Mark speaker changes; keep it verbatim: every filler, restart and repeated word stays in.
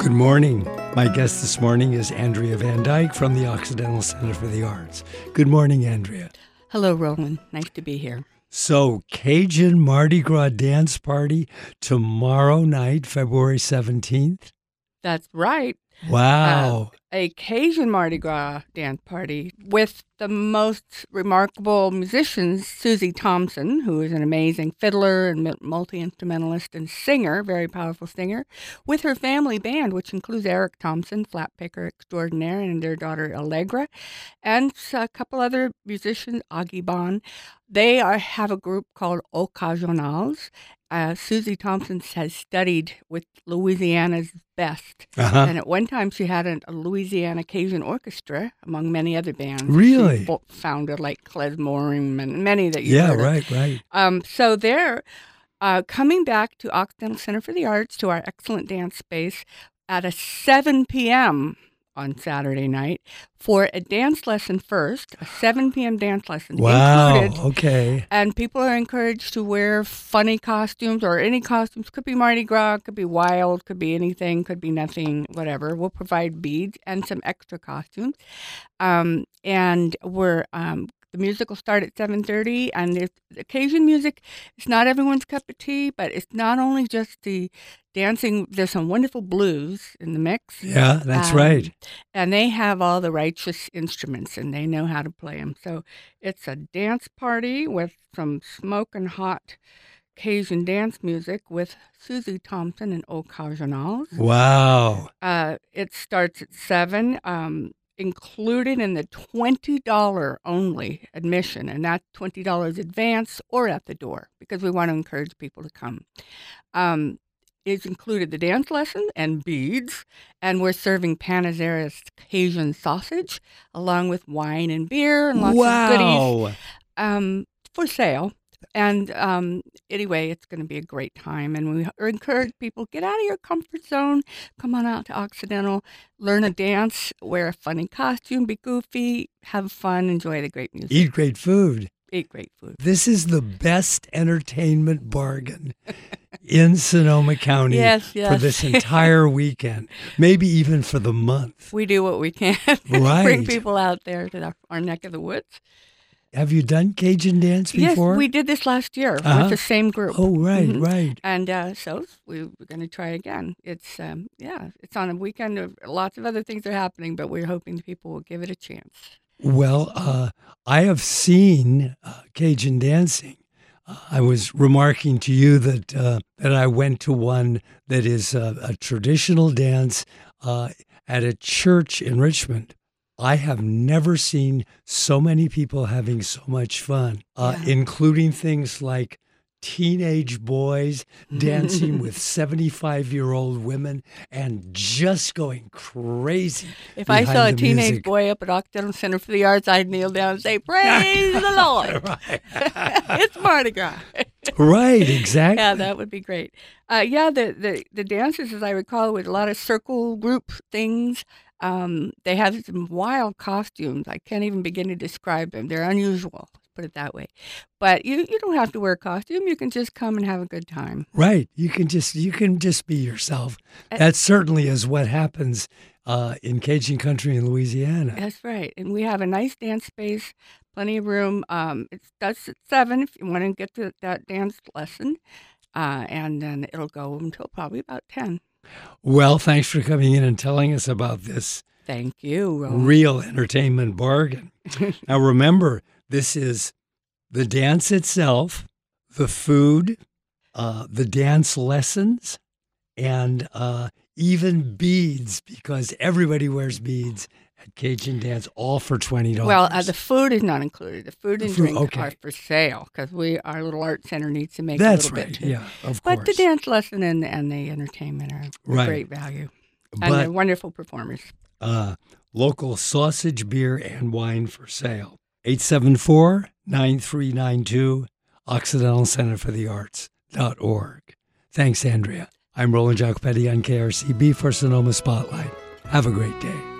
Speaker 1: Good morning. My guest this morning is Andrea Van Dyke from the Occidental Center for the Arts. Good morning, Andrea.
Speaker 2: Hello, Roland. Nice to be here.
Speaker 1: So, Cajun Mardi Gras dance party tomorrow night, February seventeenth.
Speaker 2: That's right.
Speaker 1: Wow.
Speaker 2: Uh, a Cajun Mardi Gras dance party with the most remarkable musicians, Susie Thompson, who is an amazing fiddler and multi-instrumentalist and singer, very powerful singer, with her family band, which includes Eric Thompson, flat picker extraordinaire, and their daughter Allegra, and a couple other musicians, Augie Bon. They are, have a group called Occasionals. Uh, Susie Thompson has studied with Louisiana's best.
Speaker 1: Uh-huh.
Speaker 2: And at one time she had a, a Louisiana Cajun orchestra, among many other bands.
Speaker 1: Really?
Speaker 2: She fo- founded like Klezmorim and many that you
Speaker 1: Yeah,
Speaker 2: heard of.
Speaker 1: right, right.
Speaker 2: Um, so they're uh, coming back to Occidental Center for the Arts, to our excellent dance space, at a seven p.m. on Saturday night for a dance lesson first, a seven p.m. dance lesson
Speaker 1: Wow,
Speaker 2: included.
Speaker 1: okay.
Speaker 2: And people are encouraged to wear funny costumes, or any costumes. Could be Mardi Gras, could be wild, could be anything, could be nothing, whatever. We'll provide beads and some extra costumes. Um, and we're um, the music will start at seven thirty, and it's, Cajun music is not everyone's cup of tea, but it's not only just the dancing. There's some wonderful blues in the mix.
Speaker 1: Yeah, that's
Speaker 2: Um,
Speaker 1: right.
Speaker 2: And they have all the righteous instruments, and they know how to play them. So it's a dance party with some smoking hot Cajun dance music with Susie Thompson and Occasionals.
Speaker 1: Wow.
Speaker 2: Uh, it starts at seven. Um, included in the twenty dollars only admission, and that's twenty dollars advance or at the door, because we want to encourage people to come. Um, it's included the dance lesson and beads, and we're serving Panizera's Cajun sausage, along with wine and beer and lots
Speaker 1: wow.
Speaker 2: of goodies um, for sale. And um, anyway, it's going to be a great time. And we encourage people, get out of your comfort zone. Come on out to Occidental, learn a dance, wear a funny costume, be goofy, have fun, enjoy the great music.
Speaker 1: Eat great food.
Speaker 2: Eat great food.
Speaker 1: This is the best entertainment bargain in Sonoma County
Speaker 2: Yes, yes.
Speaker 1: for this entire weekend, maybe even for the month.
Speaker 2: We do what we can to
Speaker 1: Right.
Speaker 2: bring people out there to our, our neck of the woods.
Speaker 1: Have you done Cajun dance before?
Speaker 2: Yes, we did this last year
Speaker 1: Uh-huh.
Speaker 2: with the same group.
Speaker 1: Oh, right,
Speaker 2: Mhm.
Speaker 1: right.
Speaker 2: And uh, so we, we're going to try again. It's, um, yeah, it's on a weekend of lots of other things are happening, but we're hoping that people will give it a chance.
Speaker 1: Well, uh, I have seen uh, Cajun dancing. Uh, I was remarking to you that uh, that I went to one that is uh, a traditional dance uh, at a church in Richmond. I have never seen so many people having so much fun, uh,
Speaker 2: Yeah.
Speaker 1: including things like teenage boys dancing with seventy-five-year-old women and just going crazy.
Speaker 2: If I
Speaker 1: behind
Speaker 2: saw a
Speaker 1: the
Speaker 2: teenage
Speaker 1: music.
Speaker 2: boy up at Occidental Center for the Arts, I'd kneel down and say, "Praise the Lord."
Speaker 1: Right.
Speaker 2: It's Mardi Gras.
Speaker 1: Right, exactly.
Speaker 2: Yeah, that would be great. Uh, yeah, the, the, the dances, as I recall, with a lot of circle group things. Um, they have some wild costumes. I can't even begin to describe them. They're unusual, let's put it that way. But you, you don't have to wear a costume. You can just come and have a good time.
Speaker 1: Right. You can just you can just be yourself. That certainly is what happens uh, in Cajun country in Louisiana.
Speaker 2: That's right. And we have a nice dance space, plenty of room. Um, it starts at seven if you want to get to that dance lesson. Uh, and then it'll go until probably about ten.
Speaker 1: Well, thanks for coming in and telling us about this
Speaker 2: Thank you, Roland.
Speaker 1: real entertainment bargain. Now, remember, this is the dance itself, the food, uh, the dance lessons, and uh, even beads, because everybody wears beads at Cajun dance, all for twenty dollars.
Speaker 2: Well, uh, the food is not included. The food and
Speaker 1: The food,
Speaker 2: drink
Speaker 1: okay.
Speaker 2: are for sale, because we our little art center needs to make
Speaker 1: That's
Speaker 2: a little
Speaker 1: right.
Speaker 2: bit. too.
Speaker 1: Yeah, of
Speaker 2: But
Speaker 1: course.
Speaker 2: the dance lesson and, and the entertainment are
Speaker 1: Right.
Speaker 2: great value. And
Speaker 1: But
Speaker 2: they're wonderful performers.
Speaker 1: uh, local sausage, beer, and wine for sale. eight seven four, nine three nine two, Occidental Center for the Arts dot org. Thanks, Andrea. I'm Roland Giacopetti on K R C B for Sonoma Spotlight. Have a great day.